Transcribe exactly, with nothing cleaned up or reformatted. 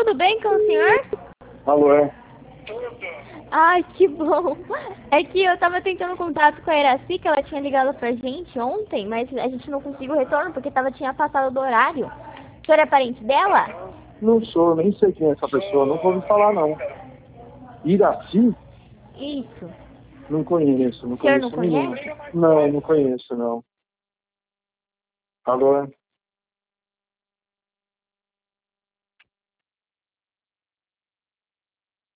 Tudo bem com o senhor? Alô, é? Ai, que bom. É que eu tava tentando contato com a Iraci, que ela tinha ligado pra gente ontem, mas a gente não conseguiu retorno porque tava, tinha passado do horário. O senhor é parente dela? Não sou, nem sei quem é essa pessoa, nunca ouvi falar não. Iraci? Isso. Não conheço, não O senhor não conheço nenhum. conhece? Não, não conheço não. Alô, é?